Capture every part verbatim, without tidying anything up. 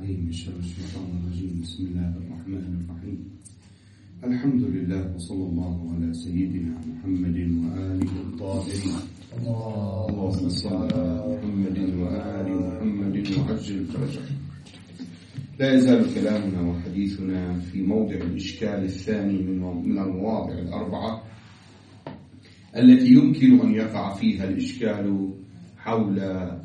عليه من شر الشيطان الرجيم. بسم الله الرحمن الرحيم. الحمد لله وصلى الله على سيدنا محمد وآله الطاهرين. اللهم صل على محمد وآل محمد وعجل فرجه. لا يزال كلامنا وحديثنا في موضع الإشكال الثاني من المواضع الأربعة التي يمكن أن يقع فيها الإشكال حول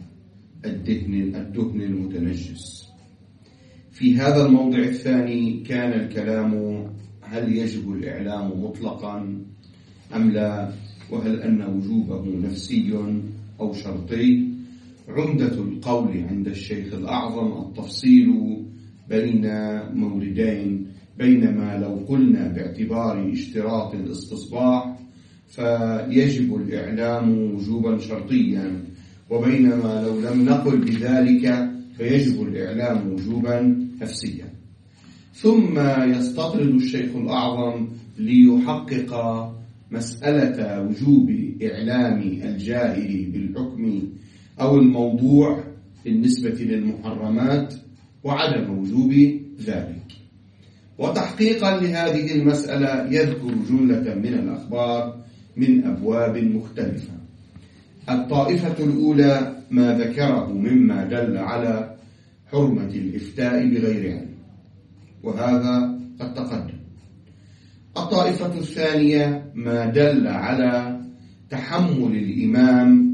الدهن الدهن المتنجس. في هذا الموضع الثاني كان الكلام هل يجب الإعلام مطلقا أم لا، وهل أن وجوبه نفسي أو شرطي. عمدة القول عند الشيخ الأعظم التفصيل بين موردين، بينما لو قلنا باعتبار اشتراط الاستصباح فيجب الإعلام وجوبا شرطيا، وبينما لو لم نقل بذلك فيجب الإعلام وجوبا نفسيا. ثم يستطرد الشيخ الأعظم ليحقق مسألة وجوب إعلام الجائر بالحكم أو الموضوع بالنسبة للمحرمات وعدم وجوب ذلك. وتحقيقا لهذه المسألة يذكر جملة من الأخبار من أبواب مختلفة. الطائفة الأولى ما ذكره مما دل على حرمة الإفتاء بغير علم، وهذا قد تقدم. الطائفة الثانية ما دل على تحمل الإمام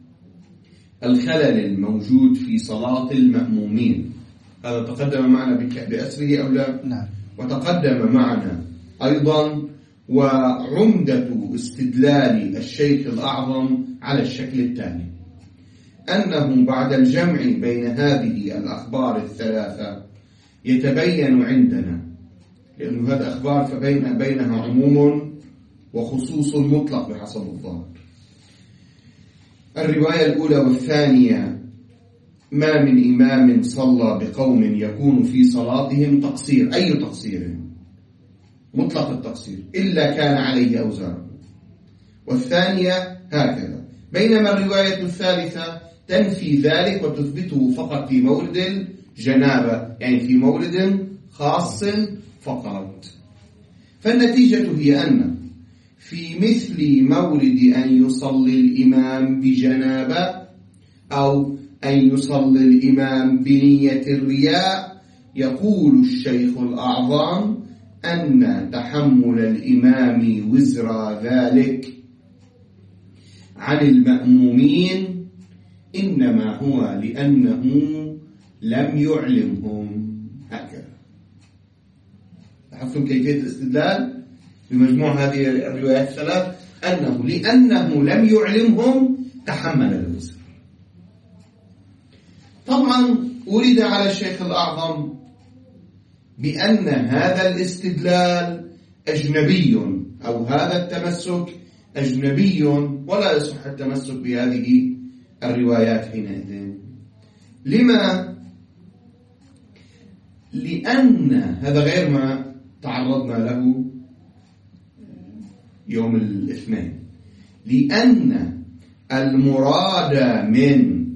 الخلل الموجود في صلاة المأمومين، هذا تقدم معنا بأسره أو لا؟ نعم. وتقدم معنا أيضا وعمدة استدلال الشيخ الأعظم على الشكل التالي، أنه بعد الجمع بين هذه الأخبار الثلاثة يتبين عندنا، لأن هذه أخبار فبين بينها عموم وخصوص مطلق بحسب الظاهر. الرواية الأولى والثانية ما من إمام صلى بقوم يكون في صلاتهم تقصير، أي تقصير مطلق التقصير، إلا كان عليه أوزار. والثانية هكذا، بينما الرواية الثالثة تنفي ذلك وتثبته فقط في مورد الجنابة، يعني في مورد خاص فقط. فالنتيجة هي أن في مثل مورد أن يصلي الإمام بجنابة أو أن يصلي الإمام بنية الرياء، يقول الشيخ الأعظم أن تحمل الإمام وزر ذلك عن المأمومين إنما هو لأنه لم يعلمهم. هكذا لاحظتم كيفية الاستدلال بمجموع هذه الروايات الثلاث، أنه لأنه لم يعلمهم تحمل الوزر. طبعا ورد على الشيخ الأعظم بأن هذا الاستدلال أجنبي أو هذا التمسك أجنبي ولا يصح التمسك بهذه الروايات حينئذ. لما؟ لأن هذا غير ما تعرضنا له يوم الاثنين، لأن المراد من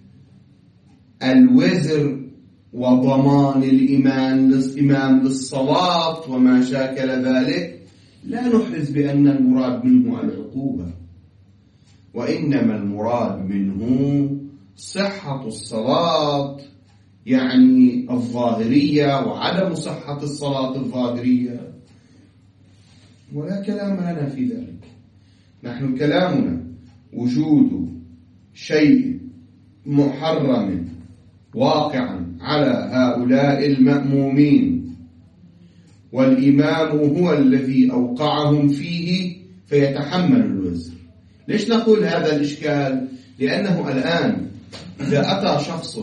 الوزر وضمان الإمام الإمام للصلاة وما شاكل ذلك لا نحرز بأن المراد منه العقوبة، وإنما المراد منه صحة الصلاة، يعني الظاهرية وعدم صحة الصلاة الظاهرية، ولا كلام لنا في ذلك. نحن كلامنا وجود شيء محرم واقعا على هؤلاء المأمومين، والإمام هو الذي أوقعهم فيه فيتحمل الوزر. ليش نقول هذا الإشكال؟ لأنه الآن إذا أتى شخص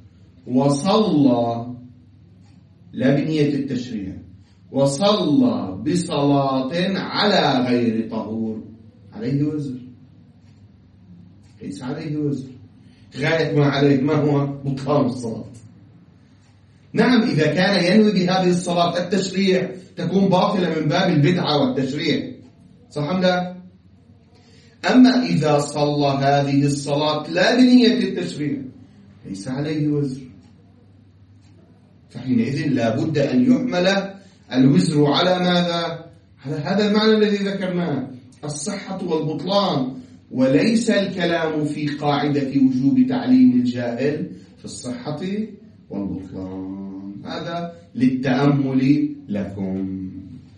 وصلى لا بنية التشريع، وصلى بصلاة على غير طهور، عليه وزر، ليس عليه وزر. غاية ما عليه ما هو بطلان الصلاة. نعم إذا كان ينوي بهذه الصلاة التشريع تكون باطلة من باب البدعة والتشريع، صح أم لا؟ أما إذا صلى هذه الصلاة لا بنية التشريع ليس عليه وزر. فحينئذ لا بد أن يحمل الوزر على ماذا؟ على هذا المعنى الذي ذكرناه، الصحة والبطلان، وليس الكلام في قاعدة وجوب تعليم الجاهل في الصحة والبطلان. هذا للتأمل لكم.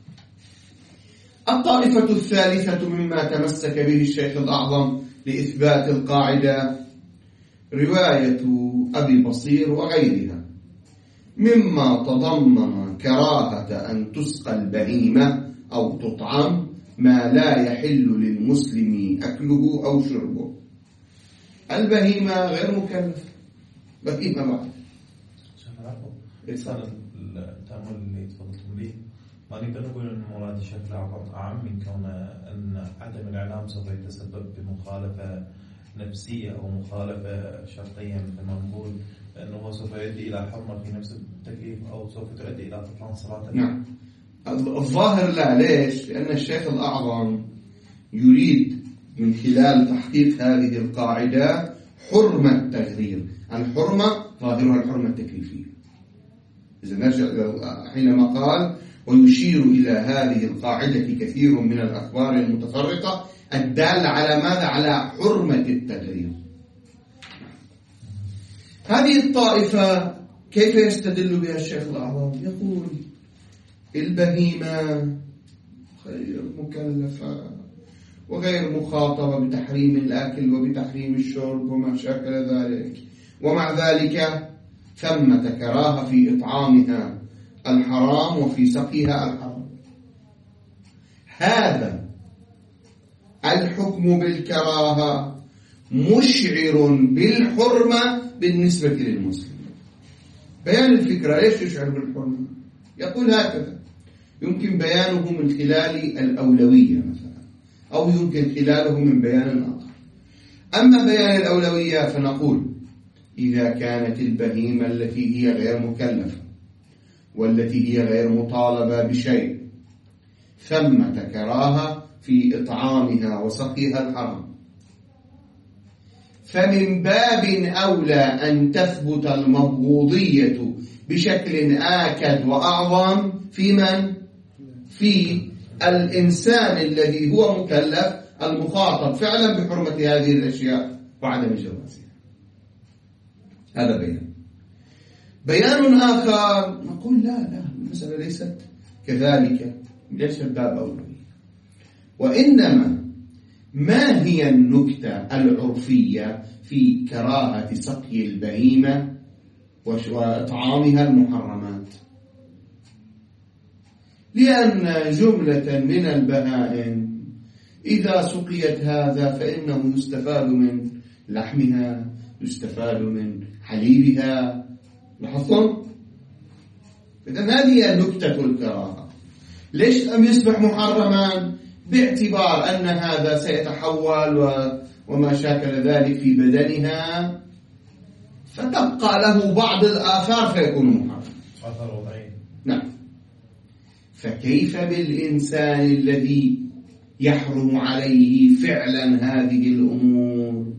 الطائفة الثالثة مما تمسك به الشيخ الأعظم لإثبات القاعدة رواية أبي بصير وغيرها مما تضمن كراهة أن تسقى البهيمة أو تطعم ما لا يحل للمسلم أكله أو شربه. البهيمة غير مكلف، بهيمة بعد. إنسان التأمل اللي تفضلتم به ما نقدر نقول أن مراد الشيخ الأعظم أعم من كون أن عدم الإعلام سوف يتسبب بمخالفة نفسية أو مخالفة شرطية مثل ما نقول، أنه سوف يؤدي إلى حرمة في نفس التكليف أو سوف تؤدي إلى بطلان صلاة. نعم، الظاهر لا. ليش؟ لأن الشيخ الأعظم يريد من خلال تحقيق هذه القاعدة حرمة التغرير. الحرمة ظاهرها الحرمة التكليفية. إذا نرجع حينما قال ويشير إلى هذه القاعدة كثير من الأخبار المتفرقة الدال على ماذا؟ على حرمة التغرير. هذه الطائفة كيف يستدل بها الشيخ الأعظم؟ يقول البهيمة غير مكلفة وغير مخاطبة بتحريم الأكل وبتحريم الشرب وما شاكل ذلك، ومع ذلك ثمة كراهة في إطعامها الحرام وفي سقيها الحرام. هذا الحكم بالكراهة مشعر بالحرمة بالنسبة للمسلم. بيان الفكرة ليش يشعر بالحرمة؟ يقول هكذا: يمكن بيانه من خلال الأولوية مثلا، أو يمكن خلاله من بيان آخر. أما بيان الأولوية فنقول إذا كانت البهيمة التي هي غير مكلفة والتي هي غير مطالبة بشيء ثمة كراهة في إطعامها وسقيها الحرام، فمن باب أولى أن تثبت المبغوضية بشكل آكد وأعظم في من؟ في الإنسان الذي هو مكلف المخاطب فعلا بحرمة هذه الأشياء وعدم جوازها. هذا بيان. بيان آخر نقول لا لا المسألة ليست كذلك، ليس الباب أولوية، وإنما ما هي النكتة العرفية في كراهة سقي البهيمة وإطعامها المحرمات؟ لأن جملة من البهائم إذا سقيت هذا فإنه يستفاد من لحمها، يستفاد من حليبها. لاحظتم؟ إذن هذه نكتة الكراهة. ليش لم يصبح محرما؟ باعتبار أن هذا سيتحول وما شاكل ذلك في بدنها فتبقى له بعض الآثار فيكون محرما. آثار وضعية. نعم. فكيف بالإنسان الذي يحرم عليه فعلا هذه الأمور؟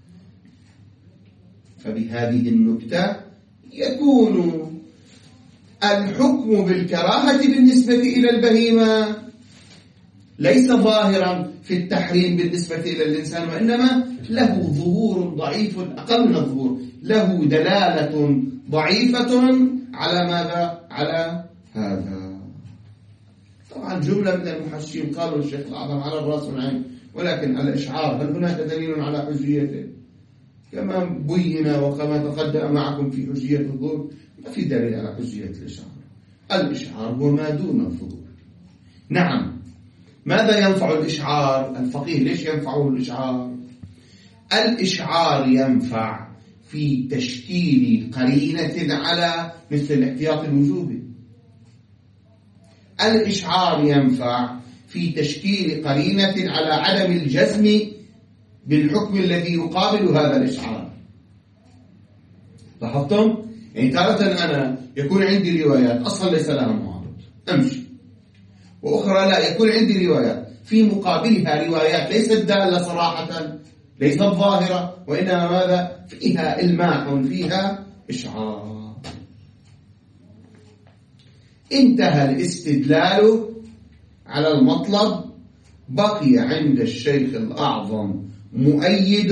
فبهذه النكتة يكون الحكم بالكراهة بالنسبة إلى البهيمة ليس ظاهرا في التحريم بالنسبة إلى الإنسان، وإنما له ظهور ضعيف، أقل من الظهور، له دلالة ضعيفة على ماذا؟ على هذا. طبعا جملة من المحشين قالوا الشيخ الأعظم على الرأس والعين، ولكن على الإشعار هل هناك دليل على حجيته؟ كما بين وكما تقدم معكم في حجية الظهور ما في دليل على حجية الإشعار. الإشعار هو ما دون الظهور. نعم. ماذا ينفع الإشعار؟ الفقيه ليش ينفعه الإشعار؟ الإشعار ينفع في تشكيل قرينة على مثل الاحتياط الوجوبي. الإشعار ينفع في تشكيل قرينة على عدم الجزم بالحكم الذي يقابل هذا الإشعار. لاحظتم؟ يعني تارة أنا يكون عندي روايات أصلا ليس لها معارض أمشي، وأخرى لا يكون عندي روايات في مقابلها روايات ليست دالة صراحة، ليست ظاهرة، وإنما ماذا؟ فيها إلماح، فيها إشعار. انتهى الاستدلال على المطلب، بقي عند الشيخ الأعظم مؤيد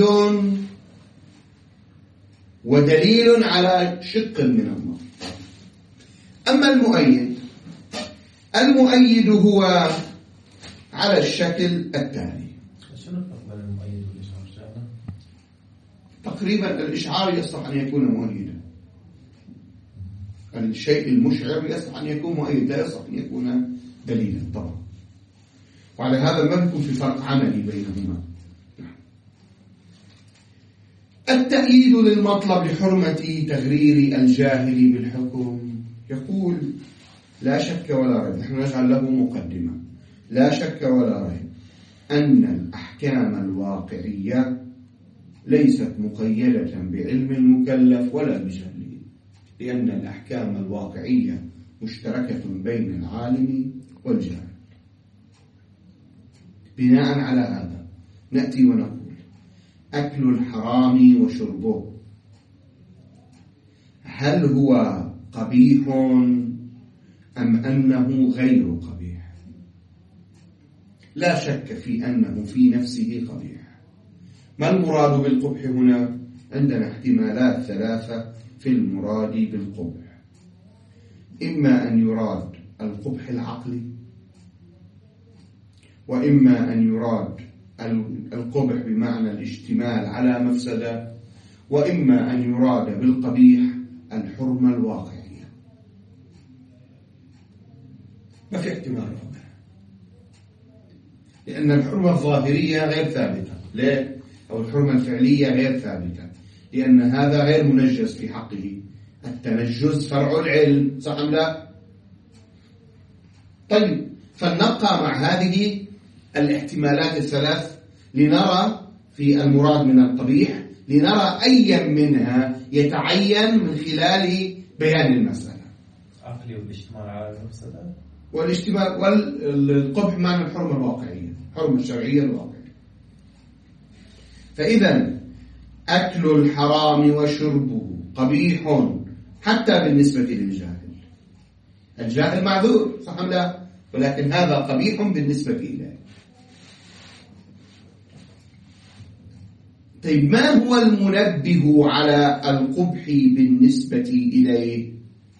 ودليل على شق من المطلب. أما المؤيد المؤيد هو على الشكل التالي. شنو الفرق بين المؤيد والإشعار؟ تقريبا الإشعار يصلح أن يكون مؤيدا، الشيء المشعر يصلح أن يكون مؤيد، لا يصلح أن يكون دليلا طبعا، وعلى هذا ما يكون في فرق عملي بينهما. التأييد للمطلب لحرمة تغرير الجاهل بالحكم. يقول لا شك ولا ريب، نحن نجعل له مقدمة، لا شك ولا ريب أن الأحكام الواقعية ليست مقيدة بعلم المكلف ولا بجهله، لأن الأحكام الواقعية مشتركة بين العالم والجاهل. بناء على هذا نأتي ونقول أكل الحرام وشربه هل هو قبيح أم أنه غير قبيح؟ لا شك في أنه في نفسه قبيح. ما المراد بالقبح هنا؟ عندنا احتمالات ثلاثة في المراد بالقبح. إما أن يراد القبح العقلي، وإما أن يراد القبح بمعنى الاشتمال على مفسدة، وإما أن يراد بالقبيح الحرمة الواقعية. ما في احتمال رابع، لأن الحرمة الظاهرية غير ثابتة. ليه؟ أو الحرمة الفعلية غير ثابتة، لأن هذا غير منجز في حقه. التنجز فرع العلم، صح أم لا؟ طيب، فلنبقى مع هذه الاحتمالات الثلاث لنرى في المراد من القبيح، لنرى أي منها يتعين من خلال بيان المسألة. عقلي والاشتمال على المفسدة، والاشتمال والقبح معنى الحرمة الواقعية، الحرمة الشرعية الواقعية. فإذا أكل الحرام وشربه قبيح حتى بالنسبة للجاهل. الجاهل معذور، صح أم لا؟ ولكن هذا قبيح بالنسبة إليه. طيب، ما هو المنبه على القبح بالنسبة إليه؟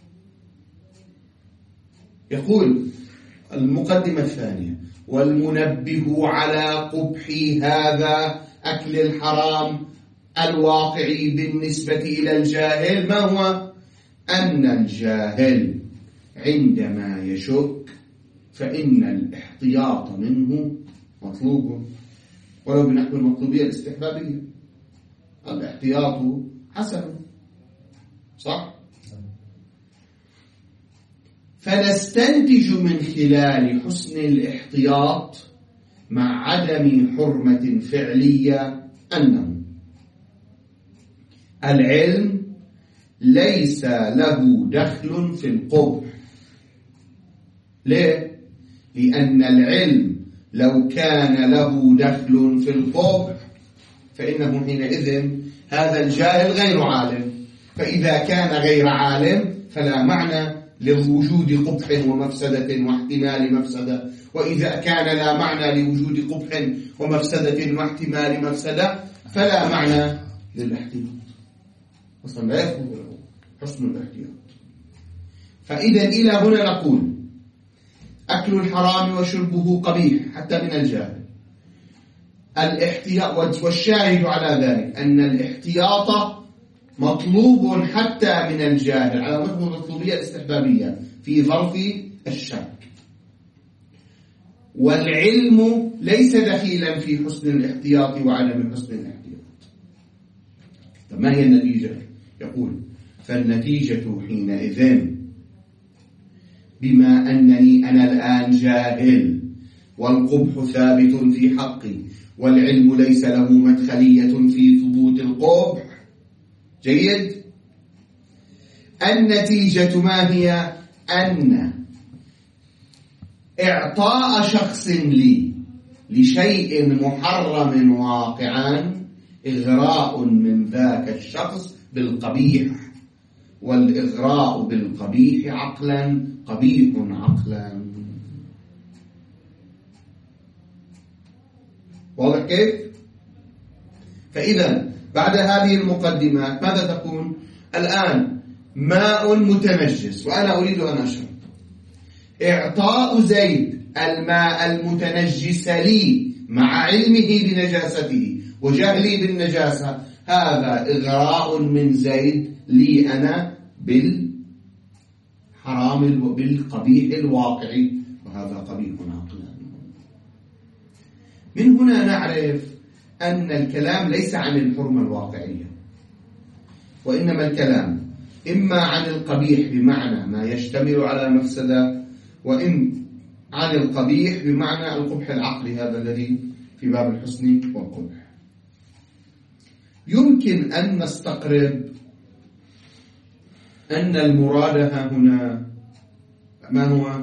يقول المقدمة الثانية: والمنبه على قبح هذا أكل الحرام الواقعي بالنسبة إلى الجاهل ما هو؟ أن الجاهل عندما يشك فإن الاحتياط منه مطلوب، ولو بنحو المطلوبية الاستحبابية. الاحتياط حسن، صح؟ فنستنتج من خلال حسن الاحتياط مع عدم حرمة فعلية أنه العلم ليس له دخل في القبح. ليه؟ لأن العلم لو كان له دخل في القبح فإنه حينئذ هذا الجاهل غير عالم، فإذا كان غير عالم فلا معنى لوجود قبح ومفسدة واحتمال مفسدة، وإذا كان لا معنى لوجود قبح ومفسدة واحتمال مفسدة فلا معنى للاحتياط. أصلا لا يكون له حسن الاحتياط. فإذا إلى هنا نقول أكل الحرام وشربه قبيح حتى من الجاهل. الاحتياط، والشاهد على ذلك أن الاحتياط مطلوب حتى من الجاهل على مفهوم المطلوبية الاستحبابية في ظرف الشك، والعلم ليس دخيلا في حسن الاحتياط وعدم حسن الاحتياط. فما هي النتيجة؟ يقول: فالنتيجة حينئذ بما أنني أنا الآن جاهل والقبح ثابت في حقي والعلم ليس له مدخلية في ثبوت القبح، جيد؟ النتيجة ما هي؟ أن إعطاء شخص لي لشيء محرم واقعا إغراء من ذاك الشخص بالقبيح، والإغراء بالقبيح عقلا قبيح عقلا. واضح كيف؟ فإذا بعد هذه المقدمات ماذا تقول؟ الآن ماء متنجس وأنا أريد أن أشرب. إعطاء زيد الماء المتنجس لي مع علمه بنجاسته وجهلي بالنجاسة، هذا إغراء من زيد لي أنا بالحرام بالقبيح الواقعي، وهذا قبيح عقلا. من هنا نعرف أن الكلام ليس عن الحرمة الواقعية، وإنما الكلام إما عن القبيح بمعنى ما يشتمل على مفسدة، وإن عن القبيح بمعنى القبح العقلي، هذا الذي في باب الحسن والقبح. يمكن أن نستقرب أن المراد هنا ما هو؟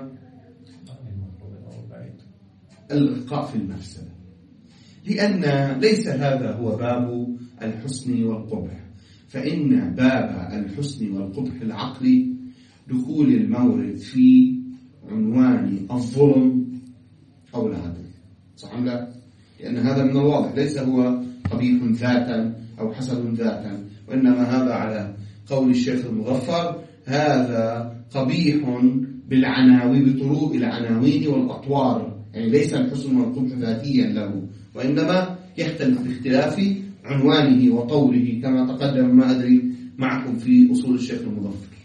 الإلقاء في المفسدة، لأن ليس هذا هو باب الحسن والقبح، فإن باب الحسن والقبح العقلي دخول المورد في عنوان الظلم أو العدل، صح أم لا؟ لأن هذا من الواضح ليس هو قبيح ذاتا أو حسن ذاتا، وإنما هذا على قول الشيخ المظفر هذا قبيح بالعناوين بطرق العناوين والأطوار، يعني ليس الحسن والقبح ذاتيا له، وإنما يختلف باختلاف عنوانه وطوله كما تقدم ما أدري معكم في أصول الشيخ المظفر.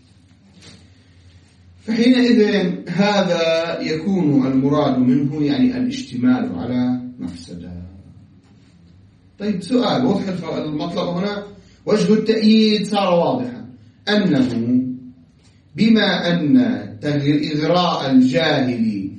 فحينئذ هذا يكون المراد منه يعني الاشتمال على مفسدة. طيب سؤال، وضح المطلب هنا، وجه التأييد صار واضحا أنه بما أن إغراء الجاهل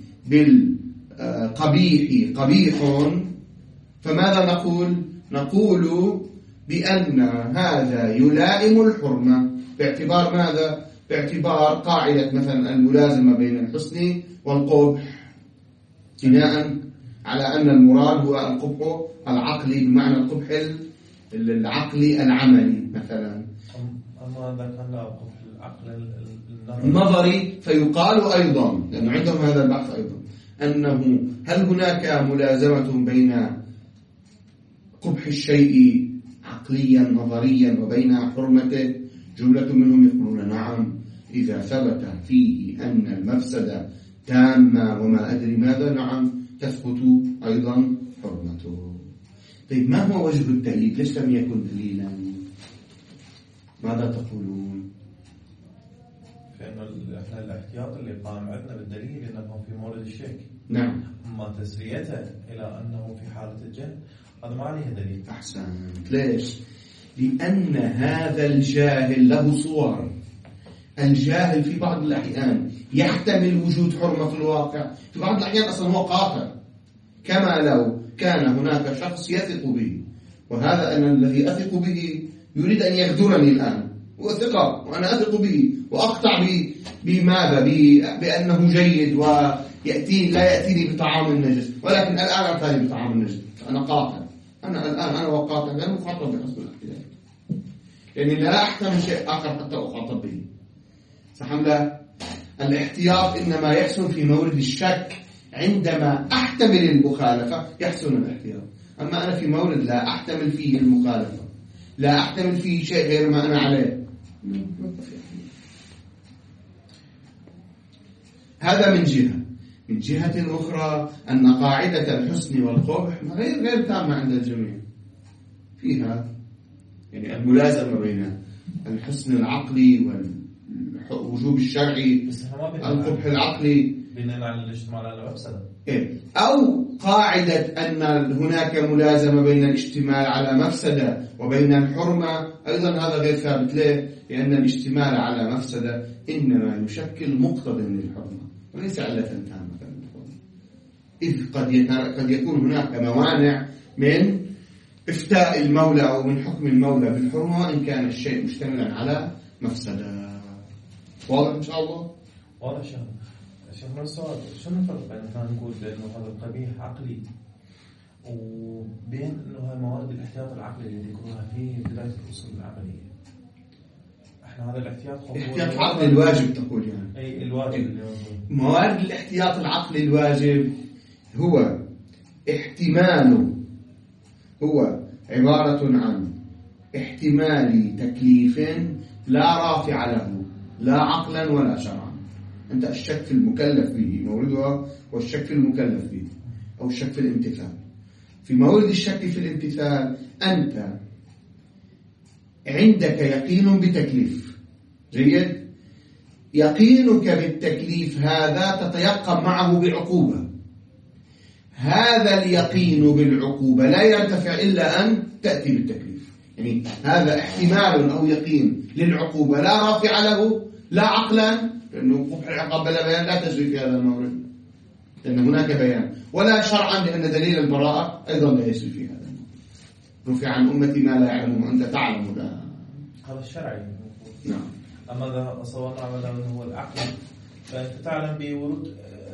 بالقبيح قبيح، فماذا نقول؟ نقول بأن هذا يلائم الحرمة باعتبار ماذا؟ باعتبار قاعدة مثلا الملازمة بين الحسن والقبح، بناء على أن المراد هو القبح العقلي بمعنى القبح العقلي العملي مثلا. أما إذا كان له قبح العقل النظري فيقال أيضا، لأنه عندهم هذا البحث أيضا، أنه هل هناك ملازمة بين قبح الشيء عقليا نظريا وبين حرمته؟ جملة منهم يقولون نعم، إذا ثبت فيه أن المفسدة تامة وما أدري ماذا، نعم تثبت أيضا حرمته. طيب ما هو وجه التأييد؟ ليش لم يكن دليلا؟ ماذا تقولون؟ فإنه إحنا الاحتياط اللي قام عندنا بالدليل أنه في مورد الشك، نعم، أما تسريته إلى أنه في حالة الجهل هذا ما عليه دليل. أحسنت. ليش؟ لأن هذا الجاهل له صور. الجاهل في بعض الأحيان يحتمل وجود حرمة في الواقع، في بعض الأحيان أصلا هو قاطع، كما لو كان هناك شخص يثق به، وهذا أنا الذي أثق به يريد أن يغدرني الآن، هو ثقة وأنا أثق به وأقطع به بماذا؟ بأنه جيد ويأتي لا يأتيني بطعام النجس، ولكن الآن أتاني بطعام النجس، أنا قاطع، أنا الآن أنا وقاطع لأنه مخاطب بحسب الاحتياط، يعني لا أحتمل شيء آخر حتى أخاطب به، صح أم لا؟ الاحتياط إنما يحسن في مورد الشك، عندما أحتمل المخالفة يحسن الاحتياط، أما أنا في مورد لا أحتمل فيه المخالفة، لا أحتمل فيه شيء غير ما أنا عليه، هذا من جهة. من جهة أخرى أن قاعدة الحسن والقبح غير غير تامة عند الجميع، فيها يعني الملازمة بين الحسن العقلي والوجوب الشرعي، القبح العقلي بناء على الاشتمال على مفسدة، أو قاعدة أن هناك ملازمة بين الاشتمال على مفسدة وبين الحرمة، أيضا هذا غير ثابت. ليه؟ لأن الاشتمال على مفسدة إنما يشكل مقتضى للحرمة وليس علة تامة للحرمة، إذ قد قد يكون هناك موانع من إفتاء المولى أو من حكم المولى بالحرمة وإن كان الشيء مشتملا على مفسدة. واضح إن شاء الله؟ واضح. شيخ شيخ السؤال، شنو الفرق بين كان نقول بأنه هذا القبيح عقلي وبين أنه هاي موارد الاحتياط العقلي اللي ذكروها في بداية الأصول العملية؟ احنا هذا الاحتياط احتياط العقل الواجب تقول يعني اي الواجب اللي موارد الاحتياط العقلي الواجب هو احتمال هو عبارة عن احتمال تكليف لا رافع له لا عقلا ولا شرعا. أنت الشك في المكلف به موردها والشك في المكلف به أو الشك في الامتثال. في مورد الشك في الامتثال أنت عندك يقين بتكليف جيد، يقينك بالتكليف هذا تتيقن معه بعقوبة، هذا اليقين بالعقوبة لا يرتفع إلا أن تأتي بالتكليف. يعني هذا احتمال أو يقين للعقوبة لا رافع له لا عقلا، لأنه قبح العقاب بلا بيان لا تجري في هذا المورد لأن هناك بيان، ولا شرعا لأن دليل البراءة أيضا لا يجري في هذا المورد. رفع عن أمتي ما لا يعلم وأنت تعلم لا. هذا الشرعي. نعم. أما إذا صورنا على أنه هو العقل فأنت تعلم بورود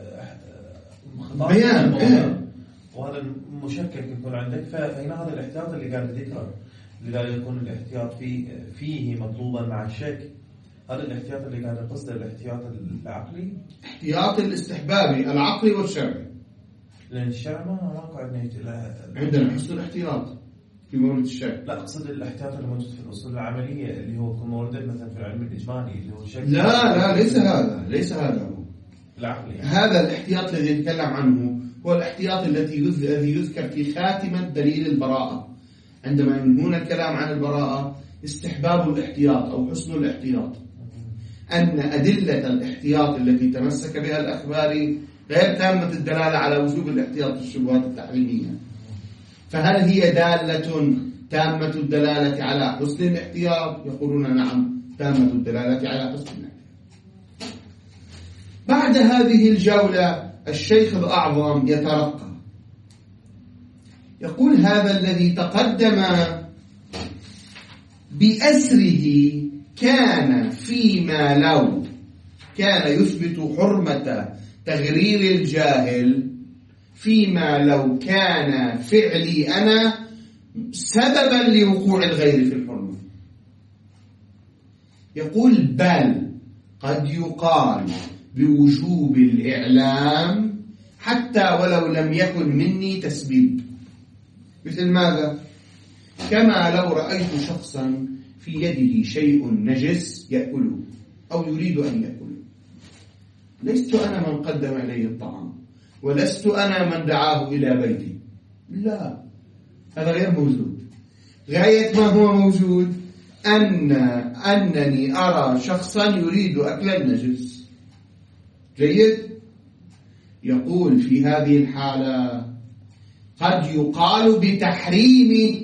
بيان وهذا مشكك يكون عندك، فهنا هذا الاحتياط اللي قاعد ذكره، لذلك يكون الاحتياط فيه فيه مطلوبا مع الشك. هذا الاحتياط اللي قاعد قصده الاحتياط العقلي، احتياط الاستحبابي العقلي والشرعي، لأن الشرع ما ماكو عندنا عندنا حسن الاحتياط في مورد الشك. لا أقصد الاحتياط اللي موجود في الأصول العملية اللي هو يكون مورد مثلا في العلم الإجمالي اللي هو الشك. لا لا ليس هذا ليس هذا هو العقلي. هذا الاحتياط الذي نتكلم عنه هو الاحتياط الذي الذي يذكر في خاتمة دليل البراءة. عندما ينهون الكلام عن البراءة استحباب الاحتياط أو حسن الاحتياط، أن أدلة الاحتياط التي تمسك بها الأخباري غير تامة الدلالة على وجوب الاحتياط في الشبهات التحريمية. فهل هي دالة تامة الدلالة على حسن الاحتياط؟ يقولون نعم تامة الدلالة على حسن الاحتياط. بعد هذه الجولة الشيخ الأعظم يترقى يقول هذا الذي تقدم بأسره كان فيما لو كان يثبت حرمة تغرير الجاهل، فيما لو كان فعلي أنا سببا لوقوع الغير في الحرمة. يقول بل قد يقال بوجوب الإعلام حتى ولو لم يكن مني تسبيب. مثل ماذا؟ كما لو رأيت شخصا في يده شيء نجس يأكله أو يريد أن يأكله، لست أنا من قدم عليه الطعام ولست أنا من دعاه إلى بيتي، لا، هذا غير موجود. غاية ما هو موجود أن أنني أرى شخصا يريد أكل النجس. جيد؟ يقول في هذه الحالة قد يقال بتحريم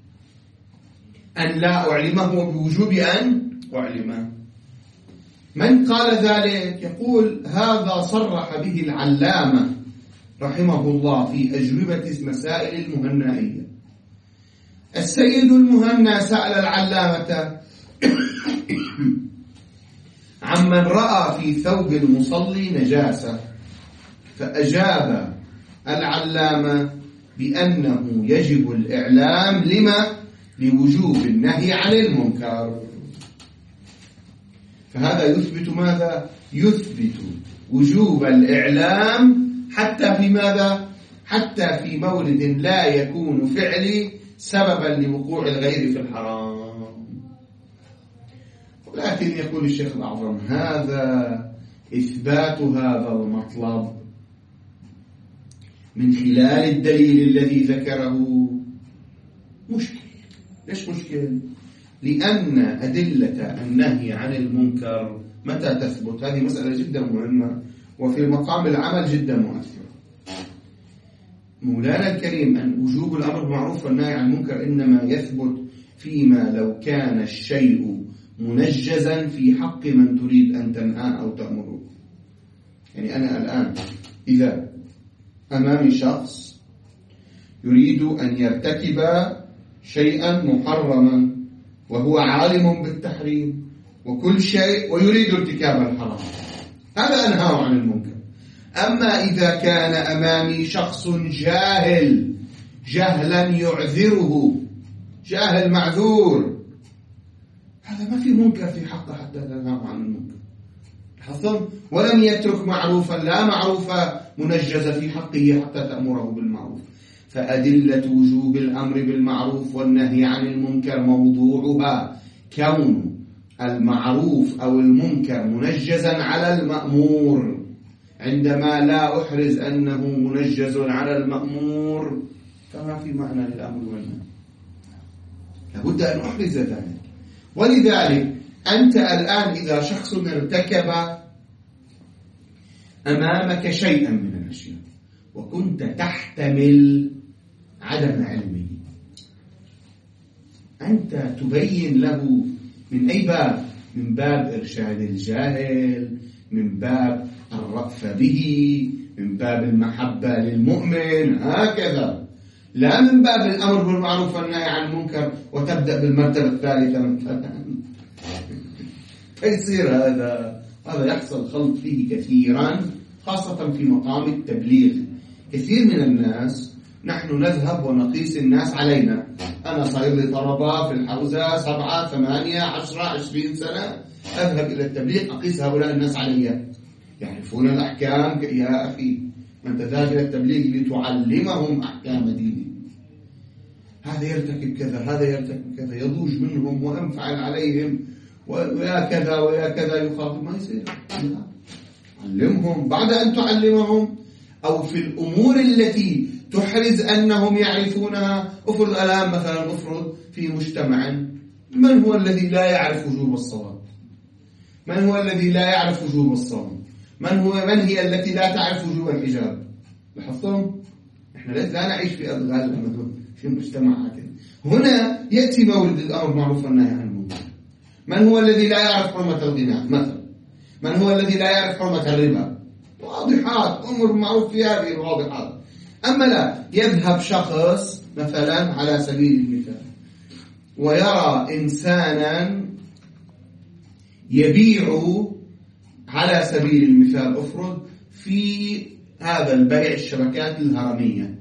أن لا أعلمه وبوجوب أن أعلمه. من قال ذلك؟ يقول هذا صرح به العلامة رحمه الله في أجوبة مسائل المهنائية. السيد المهنا سأل العلامة عمن رأى في ثوب المصلي نجاسة، فأجاب العلامة بأنه يجب الإعلام لما؟ لوجوب النهي عن المنكر. فهذا يثبت ماذا؟ يثبت وجوب الإعلام حتى في ماذا؟ حتى في مورد لا يكون فعلي سببا لوقوع الغير في الحرام. ولكن يقول الشيخ الأعظم هذا إثبات هذا المطلب من خلال الدليل الذي ذكره مشكل. ليش مشكل؟ لأن أدلة النهي عن المنكر متى تثبت؟ هذه مسألة جدا مهمة وفي مقام العمل جدا مؤثرة. مولانا الكريم أن وجوب الأمر بالمعروف والنهي عن المنكر إنما يثبت فيما لو كان الشيء منجزا في حق من تريد أن تنهى أو تأمره. يعني أنا الآن إذا أمامي شخص يريد أن يرتكب شيئا محرما وهو عالم بالتحريم وكل شيء ويريد ارتكاب الحرام، هذا أنهاه عن المنكر. أما إذا كان أمامي شخص جاهل جهلا يعذره، جاهل معذور، هذا ما في منكر في حقه حتى تنهاه عن المنكر. حصل ولم يترك معروفا لا معروفا منجزة في حقه حتى تأمره بالمعروف. فأدلة وجوب الأمر بالمعروف والنهي عن المنكر موضوعها كون المعروف أو المنكر منجزا على المأمور. عندما لا أحرز أنه منجز على المأمور فما في معنى للأمر والنهي، لابد أن أحرز ذلك. ولذلك أنت الآن إذا شخص ارتكب أمامك شيئا من الأشياء وكنت تحتمل عدم علمه، أنت تبين له من أي باب؟ من باب إرشاد الجاهل، من باب الرأفة به، من باب المحبة للمؤمن، هكذا، لا من باب الأمر بالمعروف والنهي عن المنكر وتبدأ بالمرتبة الثالثة مثلا. فيصير هذا هذا يحصل خلط فيه كثيرا، خاصة في مقام التبليغ. كثير من الناس نحن نذهب ونقيس الناس علينا. أنا صاير لي طلبة في الحوزة سبعة ثمانية عشرة عشرين سنة، أذهب إلى التبليغ أقيس هؤلاء الناس علي، يعرفون الأحكام. يا أخي أنت ذاهب إلى التبليغ لتعلمهم أحكام دينهم، هذا يرتكب كذا هذا يرتكب كذا، يضوج منهم وأنفعل عليهم ويا كذا ويا كذا، يخاطب. ما يصير، علمهم. بعد أن تعلمهم أو في الأمور التي تحرز أنهم يعرفونها، أفرض الآن مثلا أفرض في مجتمع من هو الذي لا يعرف وجوب الصلاة؟ من هو الذي لا يعرف وجوب الصوم؟ من هو من هي التي لا تعرف وجوب الحجاب؟ لاحظتم؟ احنا لا نعيش في أدغال في مجتمعاتنا. هنا يأتي مولد الأمر معروف والنهي عن المنكر. من هو الذي لا يعرف حرمة الغناء مثلا؟ من هو الذي لا يعرف حرمة الربا؟ واضحات، أمر معروف في هذه الواضحات. أما لا، يذهب شخص مثلا على سبيل المثال ويرى إنسانا يبيع على سبيل المثال أفرض في هذا البيع الشبكات الهرمية.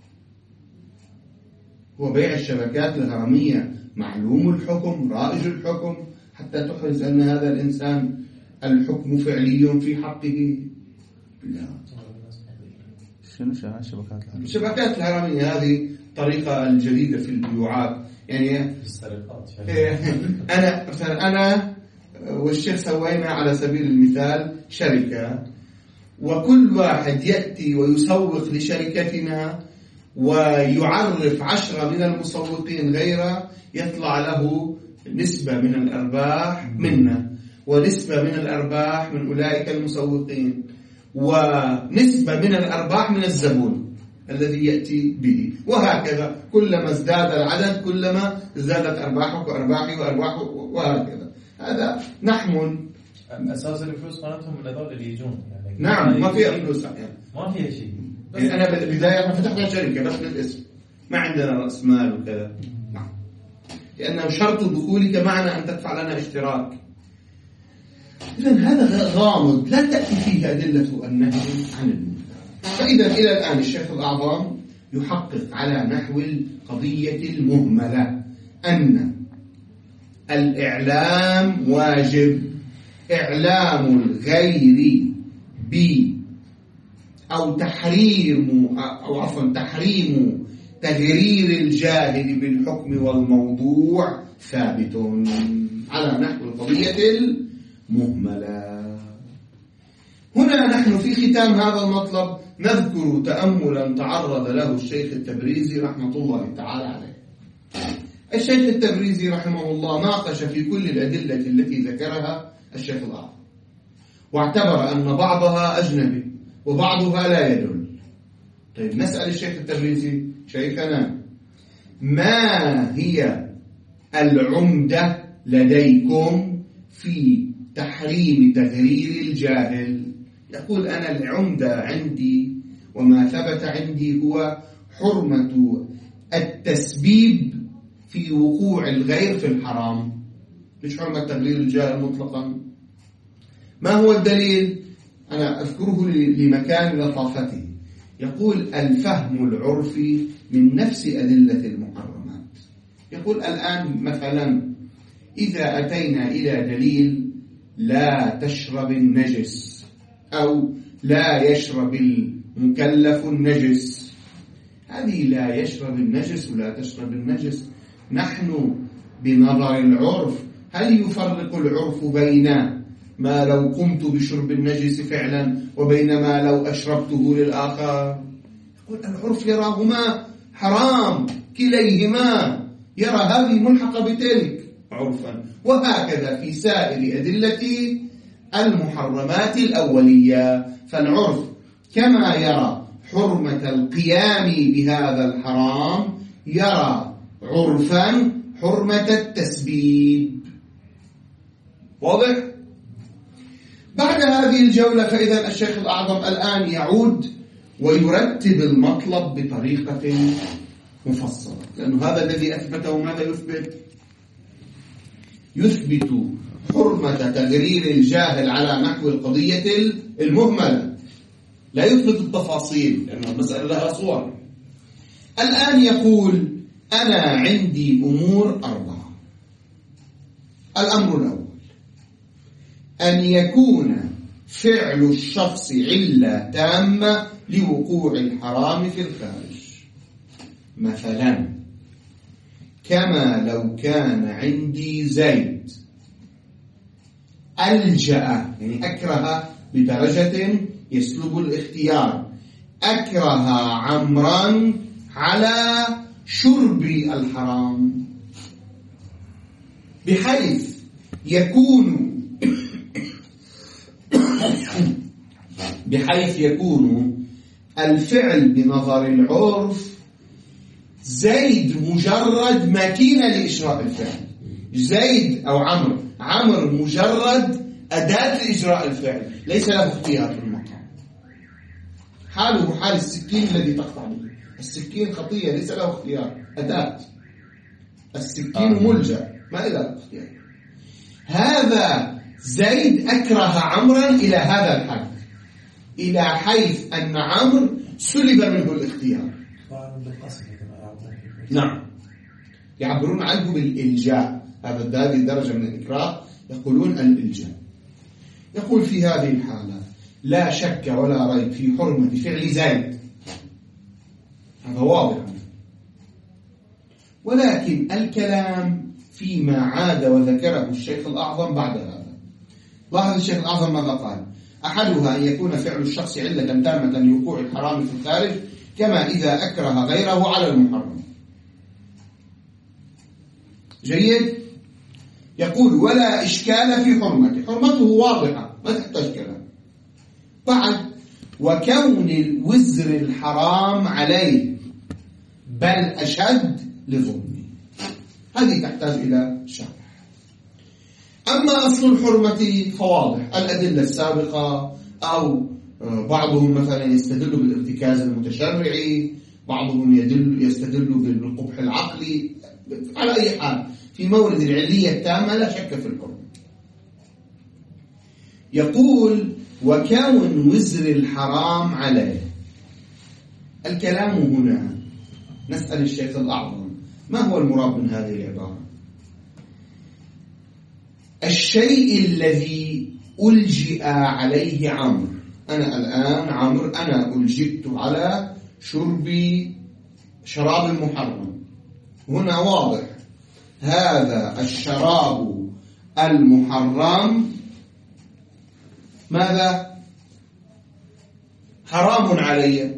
هو بيع الشبكات الهرمية معلوم الحكم، رائج الحكم، حتى تحرز أن هذا الإنسان الحكم فعلي في حقه. لا. شنو الشبكات الهرمية؟ الشبكات الهرمية هذه طريقة الجديدة في البيوعات، يعني في السرقات. أنا مثلا أنا والشيخ سوينا على سبيل المثال شركة، وكل واحد يأتي ويسوق لشركتنا ويعرف عشرة من المسوقين غيره، يطلع له نسبة من الأرباح منا ونسبة من الأرباح من أولئك المسوقين ونسبة من الأرباح من الزبون الذي يأتي به، وهكذا. كلما ازداد العدد كلما ازدادت أرباحك وأرباحي وأرباحه، وهكذا. هذا نحن أساس الفلوس مالتهم من هذول اللي يجون يعني. نعم، ما فيها فلوس يعني. ما فيها شيء. بس أنا بالبداية ما فتحنا شركة بس بالاسم، ما عندنا رأس مال وكذا. نعم. لأنه شرط دخولك معنا أن تدفع لنا اشتراك. إذن هذا غامض لا تأتي فيه أدلة النهي عن المنكر. فإذا إلى الآن الشيخ الأعظم يحقق على نحو القضية المهملة أن الإعلام واجب. إعلام الغير ب أو تحريم أو عفوا تحريم تغرير الجاهل بالحكم والموضوع ثابت على نحو القضية المهملة. هنا نحن في ختام هذا المطلب نذكر تأملا تعرض له الشيخ التبريزي رحمة الله تعالى عليه. الشيخ التبريزي رحمه الله ناقش في كل الأدلة التي ذكرها الشيخ الأعظم، واعتبر أن بعضها أجنبي وبعضها لا يدل. طيب نسأل الشيخ التبريزي: شيخنا، ما هي العمدة لديكم في تحريم تغرير الجاهل؟ يقول: أنا العمدة عندي وما ثبت عندي هو حرمة التسبيب في وقوع الغير في الحرام، مش حرمة تغرير الجاهل مطلقا. ما هو الدليل؟ أنا أذكره لمكان لطافته. يقول: الفهم العرفي من نفس أدلة المحرمات. يقول الآن مثلا إذا أتينا إلى دليل لا تشرب النجس أو لا يشرب المكلف النجس، هذه لا يشرب النجس ولا تشرب النجس، نحن بنظر العرف هل يفرق العرف بين ما لو قمت بشرب النجس فعلا وبين ما لو أشربته للآخر؟ يقول العرف يراهما حرام كليهما، يرى هذه ملحقة بتلك عرفا. وهكذا في سائر أدلة المحرمات الأولية، فالعرف كما يرى حرمة القيام بهذا الحرام يرى عرفا حرمة التسبيب. واضح؟ بعد هذه الجولة فإذا الشيخ الأعظم الآن يعود ويرتب المطلب بطريقة مفصلة، لأنه هذا الذي أثبته ماذا يثبت؟ يثبت حرمة تغرير الجاهل على نحو القضية المهملة، لا يثبت التفاصيل لأن المسألة لها صور. الآن يقول أنا عندي أمور أربعة. الأمر الأول أن يكون فعل الشخص علة تامة لوقوع الحرام في الخارج، مثلا كما لو كان عندي زيد ألجأ، يعني أكره بدرجة يسلب الاختيار، أكره عمرا على شرب الحرام، بحيث يكون بحيث يكون الفعل بنظر العرف زيد مجرد ماكينة لإجراء الفعل، زيد أو عمرو عمرو مجرد أداة لإجراء الفعل، ليس له اختيار في المقام، حاله حال السكين الذي تقطع به، السكين خطية ليس له اختيار، أداة، السكين ملجأ ما له اختيار. هذا زيد أكره عمرا إلى هذا الحد، إلى حيث أن عمرو سلب منه الاختيار. نعم، يعبرون عنه بالإلجاء، هذا هذه الدرجة من الإكراه يقولون الإلجاء. يقول في هذه الحالة لا شك ولا ريب في حرمة فعل زيد، هذا واضح، ولكن الكلام فيما عاد وذكره الشيخ الأعظم بعد هذا. لاحظ الشيخ الأعظم ماذا قال؟ أحدها أن يكون فعل الشخص علة تامة لوقوع الحرام في الخارج، كما إذا أكره غيره على المحرم. جيد؟ يقول ولا إشكال في حرمته، حرمته واضحة ما تحتاج كلام. بعد وكون الوزر الحرام عليه بل أشد لظلمه، هذه تحتاج إلى شرح. أما أصل الحرمة فواضح، الأدلة السابقة، أو بعضهم مثلا يستدل بالارتكاز المتشرعي، بعضهم يدل يستدل بالقبح العقلي، على أي حال في مورد العلية التامة لا شك في الحرمة. يقول وكون وزر الحرام عليه، الكلام هنا نسأل الشيخ الأعظم ما هو المراد من هذه العبارة؟ الشيء الذي ألجئ عليه عمرو، أنا الآن عمرو أنا ألجئت على شرب شراب محرم، هنا واضح هذا الشراب المحرم ماذا؟ حرام علي،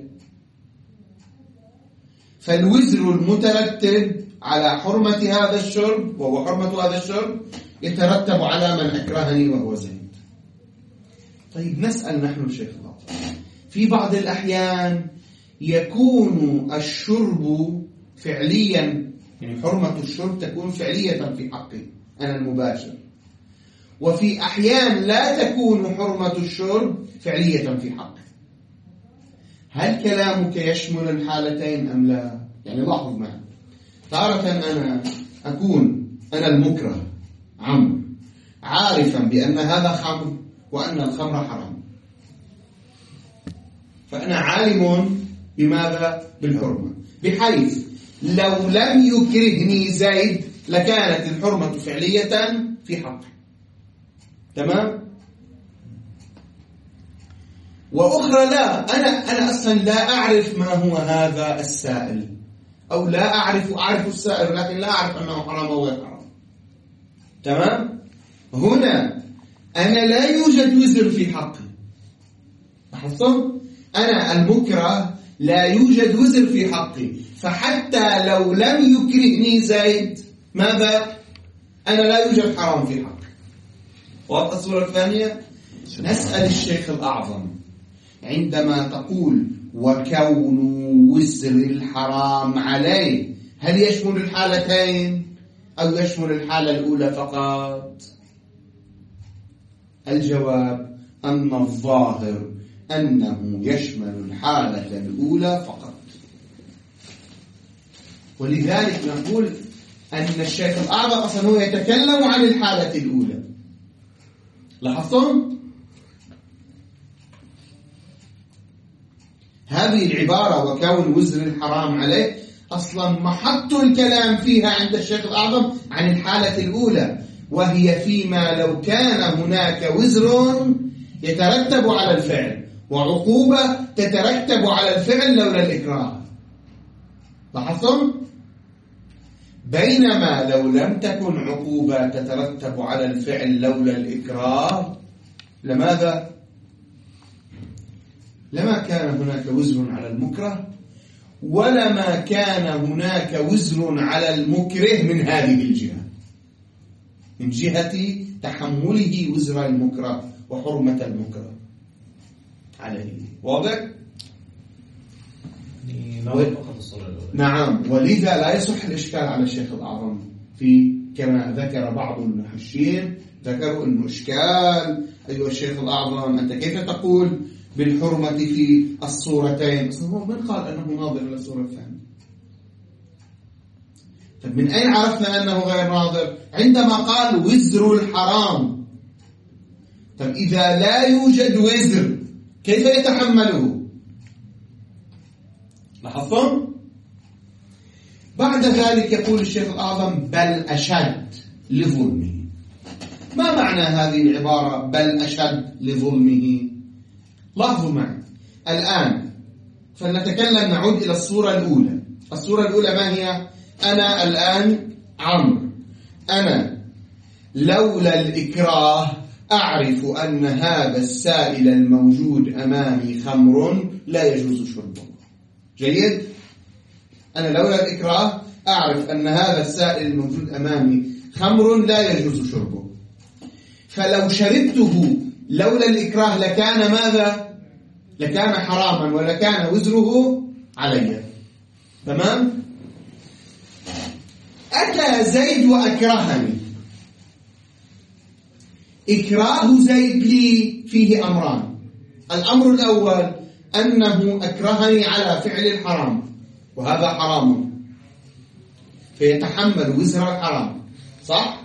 فالوزر المترتب على حرمة هذا الشرب وهو حرمة هذا الشرب يترتب على من أكرهني وهو زيد. طيب نسأل نحن الشيخ الأعظم، في بعض الأحيان يكون الشرب فعليا، يعني حرمة الشرب تكون فعلية في حقي أنا المباشر، وفي أحيان لا تكون حرمة الشرب فعلية في حقي. هل كلامك يشمل الحالتين أم لا؟ يعني لاحظ معي، تارة أنا أكون أنا المكره عمرو عارفا بأن هذا خمر وأن الخمر حرام، فأنا عالم بماذا؟ بالحرمة، بحيث لو لم يكرهني زيد لكانت الحرمة فعلية في حقه. تمام؟ وأخرى لا، أنا أنا أصلا لا أعرف ما هو هذا السائل، أو لا أعرف أعرف السائل لكن لا أعرف أنه حرام أو غير حرام. تمام؟ هنا أنا لا يوجد وزر في حقي. لاحظتم؟ أنا المكره لا يوجد وزر في حقي، فحتى لو لم يكرهني زيد ماذا؟ أنا لا يوجد حرام في حقي. واضح الصورة الثانية؟ نسأل الشيخ الأعظم عندما تقول وكون وزر الحرام عليه، هل يشمل الحالتين أو يشمل الحالة الأولى فقط؟ الجواب أن الظاهر أنه يشمل الحالة الأولى فقط. ولذلك نقول أن الشيخ الأعظم أصلا هو يتكلم عن الحالة الأولى. لاحظتم؟ هذه العبارة وكون وزر الحرام عليه أصلا محط الكلام فيها عند الشيخ الأعظم عن الحالة الأولى، وهي فيما لو كان هناك وزر يترتب على الفعل وعقوبة تترتب على الفعل لولا الإكراه. لاحظتم؟ بينما لو لم تكن عقوبة تترتب على الفعل لولا الإكراه لماذا؟ لما كان هناك وزر على المكره، ولما كان هناك وزر على المكره من هذه الجهة، من جهة تحمله وزر المكره وحرمة المكره عليه. واضح؟ و... نعم. ولذا لا يصح الإشكال على الشيخ الأعظم في كما ذكر بعض المحشين، ذكروا أنه إشكال أيها الشيخ الأعظم أنت كيف تقول بالحرمة في الصورتين؟ هو من قال أنه ناظر إلى الصورة الثانية؟ طيب من أين عرفنا أنه غير ناظر؟ عندما قال وزر الحرام. طيب إذا لا يوجد وزر كيف يتحمله؟ لاحظتم؟ بعد ذلك يقول الشيخ الأعظم بل أشد لظلمه. ما معنى هذه العبارة بل أشد لظلمه؟ لاحظوا معي الآن، فلنتكلم نعود إلى الصورة الأولى. الصورة الأولى ما هي؟ أنا الآن عمرو، أنا لولا الإكراه أعرف أن هذا السائل الموجود أمامي خمر لا يجوز شربه. جيد؟ أنا لولا الإكراه أعرف أن هذا السائل الموجود أمامي خمر لا يجوز شربه، فلو شربته لولا الإكراه لكان ماذا؟ لكان حراما ولكان وزره علي. تمام؟ أتى زيد وأكرهني. إكراه زيد لي فيه أمران. الأمر الأول أنه أكرهني على فعل الحرام وهذا حرام فيتحمل وزر الحرام، صح؟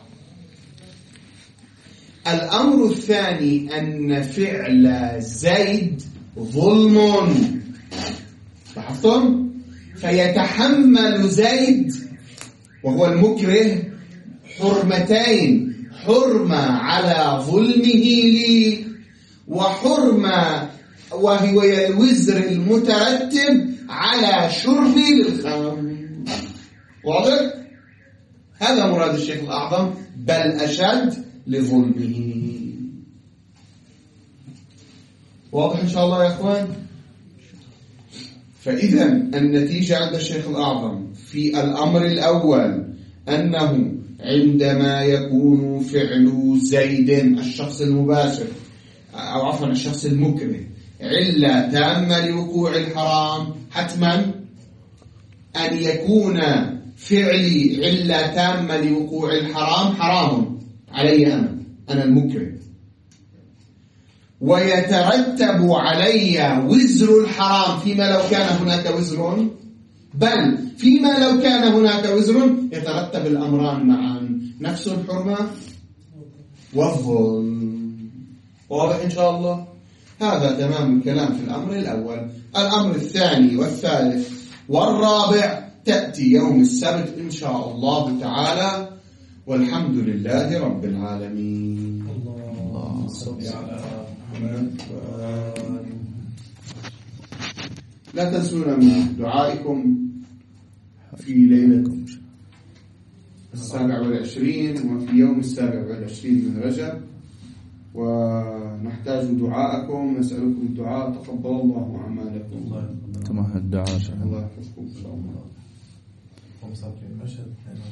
الأمر الثاني أن فعل زيد ظلم. لاحظتم؟ فيتحمل زيد وهو المكره حرمتين، حرمة على ظلمه لي وحرمة وهي الوزر المترتب على شربي للخمر. واضح؟ هذا مراد الشيخ الأعظم بل أشد لظلمه. واضح إن شاء الله يا أخوان؟ فإذا النتيجة عند الشيخ الأعظم في الأمر الأول أنه عندما يكون فعل زيد الشخص المباشر أو عفوا الشخص المكره علة تامة لوقوع الحرام، حتما أن يكون فعلي علة تامة لوقوع الحرام حرام علي أنا أنا المكره، ويترتب علي وزر الحرام فيما لو كان هناك وزر، بل فيما لو كان هناك وزر يترتب الأمران معا، نفس الحرمة والظلم. واضح إن شاء الله؟ هذا تمام الكلام في الأمر الأول. الأمر الثاني والثالث والرابع تأتي يوم السبت إن شاء الله تعالى، والحمد لله رب العالمين. اللهم صل على محمد. لا تنسونا من دعائكم في ليلة السابع والعشرين وفي يوم السابع والعشرين من رجب، ونحتاج دعاءكم، نسألكم الدعاء. تقبل الله أعمالكم. كما الدعاء الله يحفظكم إن شاء الله.